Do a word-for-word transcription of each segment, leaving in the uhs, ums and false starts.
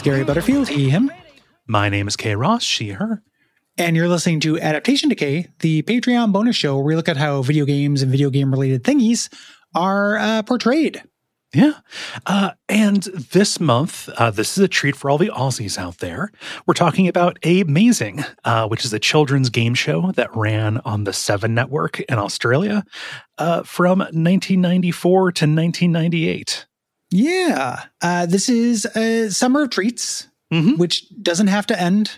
is Gary Butterfield, he, him. My name is Kay Ross, she, her. And you're listening to Adaptation Decay, the Patreon bonus show where we look at how video games and video game-related thingies are uh, portrayed. Yeah. Uh, and this month, uh, this is a treat for all the Aussies out there. We're talking about Amazing, uh, which is a children's game show that ran on the Seven Network in Australia uh, from nineteen ninety-four to nineteen ninety-eight. Yeah. Uh, this is a summer of treats, mm-hmm. which doesn't have to end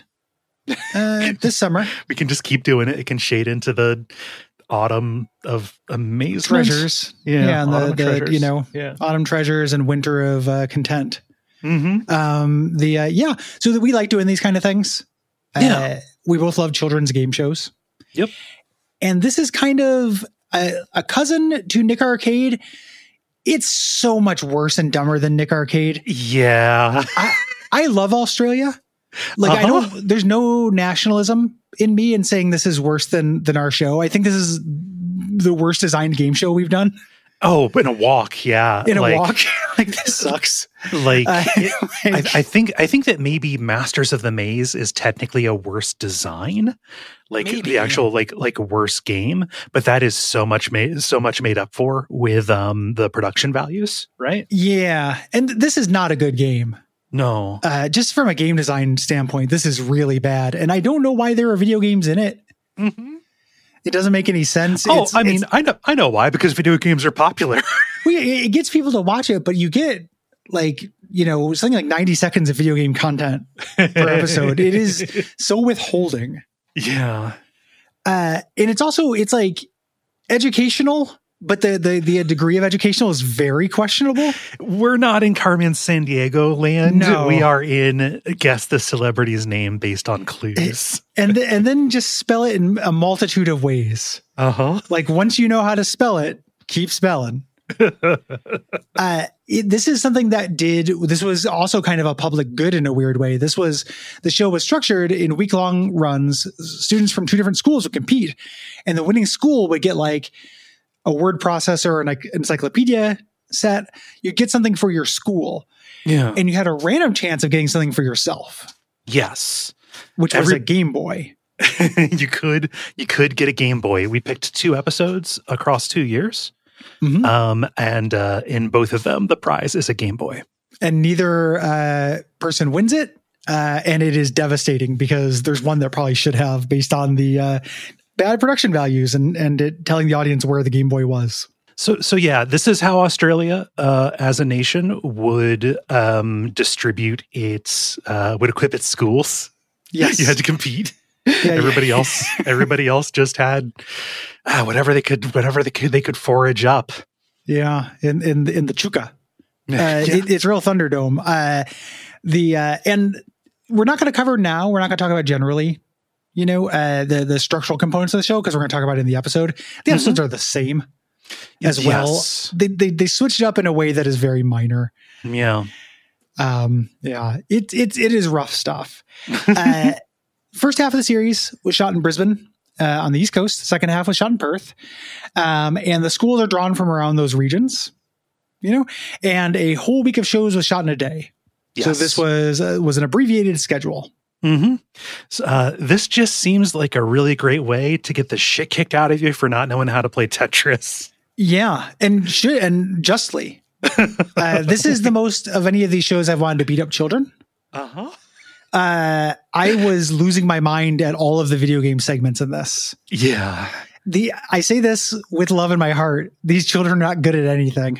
uh, this summer. We can just keep doing it. It can shade into the autumn of amazement. Treasures. Yeah, yeah and the, the treasures. you know, yeah. autumn treasures and winter of uh, content. Mm-hmm. Um, the uh, yeah, so that we like doing these kind of things. Yeah. Uh, we both love children's game shows. Yep. And this is kind of a, a cousin to Nick Arcade. It's so much worse and dumber than Nick Arcade. Yeah. I, I love Australia. Like uh-huh. I don't, there's no nationalism in me in saying this is worse than, than our show. I think this is the worst designed game show we've done. Oh, in a walk. Yeah. In a like, walk. Like this sucks. Like, uh, it, like I, I think, I think that maybe Masters of the Maze is technically a worse design, like maybe. the actual, like, like worse game, but that is so much made, so much made up for with, um, the production values, right? Yeah. And this is not a good game. No. Uh, just from a game design standpoint, this is really bad. And I don't know why there are video games in it. Mm-hmm. It doesn't make any sense. Oh, it's, I mean, it's, I know, I know why, because video games are popular. well, it gets people to watch it, but you get like, you know, something like ninety seconds of video game content per episode. It is so withholding. Yeah. Uh, and it's also, it's like educational, but the, the, the degree of educational is very questionable. We're not in Carmen San Diego land. No. We are in guess the celebrity's name based on clues. And, th- and then just spell it in a multitude of ways. Uh-huh. Like once you know how to spell it, keep spelling. uh, it, this is something that did, this was also kind of a public good in a weird way. This was, the show was structured in week long runs. Students from two different schools would compete, and the winning school would get like a word processor or an encyclopedia set. You'd get something for your school. Yeah. And you had a random chance of getting something for yourself. Yes. Which Every- was a Game Boy. you could, you could get a Game Boy. We picked two episodes across two years. Mm-hmm. Um, and uh, in both of them, the prize is a Game Boy. And neither uh, person wins it. Uh, and it is devastating because there's one that probably should have based on the uh, bad production values and, and it telling the audience where the Game Boy was. So, so yeah, this is how Australia, uh, as a nation, would um, distribute its, uh, would equip its schools. Yes, you had to compete. Yeah, everybody yeah. else, everybody else just had uh, whatever they could, whatever they could, they could forage up. Yeah, in in in the Chuka, uh, yeah. it, it's real Thunderdome. Uh, the uh, and we're not going to cover now. We're not going to talk about generally. You know, uh, the the structural components of the show because we're going to talk about it in the episode. The episodes mm-hmm. are the same as yes. well. They, they they switched it up in a way that is very minor. Yeah, um, yeah. It it it is rough stuff. Uh, first half of the series was shot in Brisbane uh, on the East Coast. The second half was shot in Perth, um, and the schools are drawn from around those regions. You know, and a whole week of shows was shot in a day. Yes. So this was uh, was an abbreviated schedule. Mm-hmm. So, uh, this just seems like a really great way to get the shit kicked out of you for not knowing how to play Tetris. Yeah, and should and justly. uh, this is the most of any of these shows I've wanted to beat up children. Uh-huh. Uh, I was losing my mind at all of the video game segments in this. Yeah. The I say this with love in my heart. These children are not good at anything.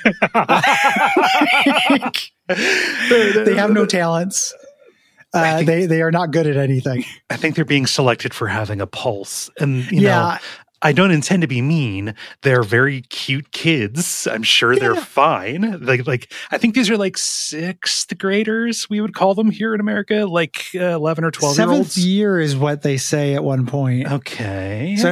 They have no talents. Uh, think, they they are not good at anything. I think they're being selected for having a pulse. And, you yeah. know, I don't intend to be mean. They're very cute kids. I'm sure yeah. they're fine. Like, like I think these are like sixth graders, we would call them here in America, like uh, eleven or twelve year olds. Seventh year is what they say at one point. Okay. So